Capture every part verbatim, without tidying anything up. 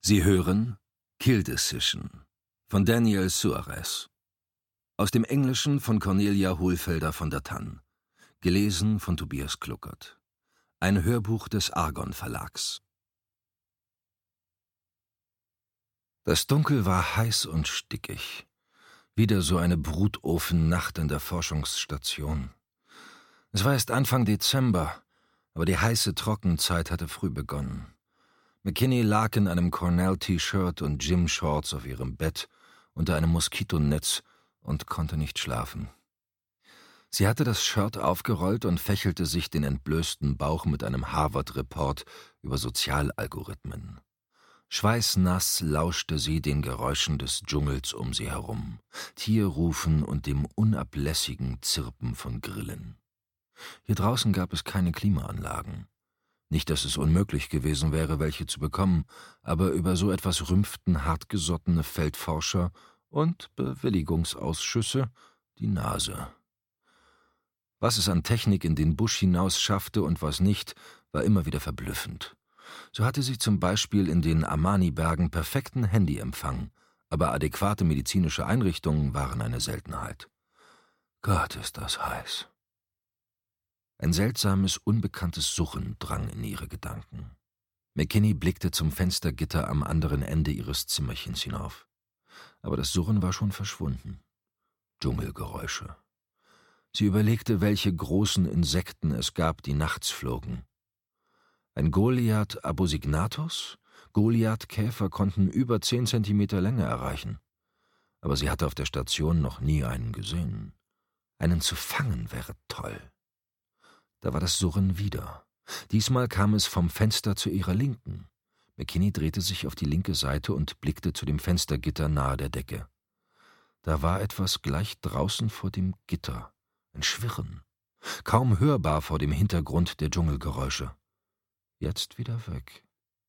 Sie hören Kill Decision von Daniel Suarez. Aus dem Englischen von Cornelia Hohlfelder von der Tann. Gelesen von Tobias Kluckert. Ein Hörbuch des Argon Verlags. Das Dunkel war heiß und stickig. Wieder so eine Brutofennacht in der Forschungsstation. Es war erst Anfang Dezember, aber die heiße Trockenzeit hatte früh begonnen. McKinney lag in einem Cornell-T-Shirt und Gym-Shorts auf ihrem Bett unter einem Moskitonetz und konnte nicht schlafen. Sie hatte das Shirt aufgerollt und fächelte sich den entblößten Bauch mit einem Harvard-Report über Sozialalgorithmen. Schweißnass lauschte sie den Geräuschen des Dschungels um sie herum, Tierrufen und dem unablässigen Zirpen von Grillen. Hier draußen gab es keine Klimaanlagen. Nicht, dass es unmöglich gewesen wäre, welche zu bekommen, aber über so etwas rümpften hartgesottene Feldforscher und Bewilligungsausschüsse die Nase. Was es an Technik in den Busch hinaus schaffte und was nicht, war immer wieder verblüffend. So hatte sie zum Beispiel in den Amani-Bergen perfekten Handyempfang, aber adäquate medizinische Einrichtungen waren eine Seltenheit. Gott, ist das heiß. Ein seltsames, unbekanntes Surren drang in ihre Gedanken. McKinney blickte zum Fenstergitter am anderen Ende ihres Zimmerchens hinauf. Aber das Surren war schon verschwunden. Dschungelgeräusche. Sie überlegte, welche großen Insekten es gab, die nachts flogen. Ein Goliath abusignatus? Goliathkäfer konnten über zehn Zentimeter Länge erreichen. Aber sie hatte auf der Station noch nie einen gesehen. Einen zu fangen wäre toll. Da war das Surren wieder. Diesmal kam es vom Fenster zu ihrer Linken. McKinney drehte sich auf die linke Seite und blickte zu dem Fenstergitter nahe der Decke. Da war etwas gleich draußen vor dem Gitter, ein Schwirren, kaum hörbar vor dem Hintergrund der Dschungelgeräusche. Jetzt wieder weg.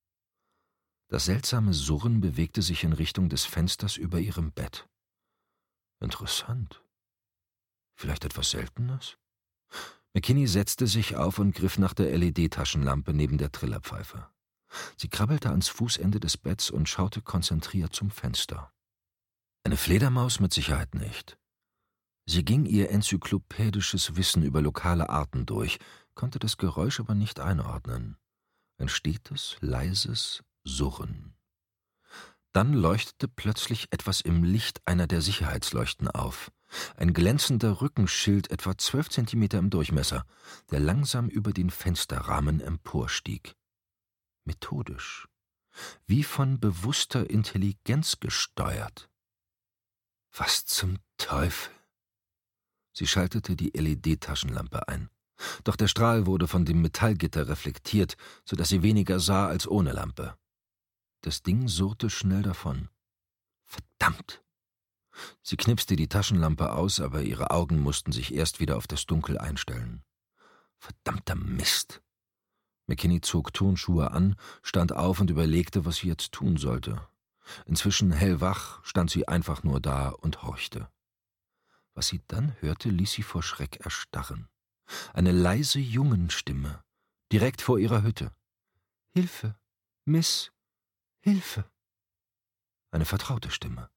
Das seltsame Surren bewegte sich in Richtung des Fensters über ihrem Bett. Interessant. Vielleicht etwas Seltenes? McKinney setzte sich auf und griff nach der L E D-Taschenlampe neben der Trillerpfeife. Sie krabbelte ans Fußende des Betts und schaute konzentriert zum Fenster. Eine Fledermaus mit Sicherheit nicht. Sie ging ihr enzyklopädisches Wissen über lokale Arten durch, konnte das Geräusch aber nicht einordnen. Ein stetes, leises Surren. Dann leuchtete plötzlich etwas im Licht einer der Sicherheitsleuchten auf. Ein glänzender Rückenschild etwa zwölf Zentimeter im Durchmesser, der langsam über den Fensterrahmen emporstieg. Methodisch. Wie von bewusster Intelligenz gesteuert. Was zum Teufel? Sie schaltete die L E D-Taschenlampe ein. Doch der Strahl wurde von dem Metallgitter reflektiert, so dass sie weniger sah als ohne Lampe. Das Ding surrte schnell davon. Verdammt! Sie knipste die Taschenlampe aus, aber ihre Augen mussten sich erst wieder auf das Dunkel einstellen. Verdammter Mist! McKinney zog Turnschuhe an, stand auf und überlegte, was sie jetzt tun sollte. Inzwischen hellwach stand sie einfach nur da und horchte. Was sie dann hörte, ließ sie vor Schreck erstarren. Eine leise Jungenstimme, direkt vor ihrer Hütte. »Hilfe, Miss, Hilfe!« Eine vertraute Stimme.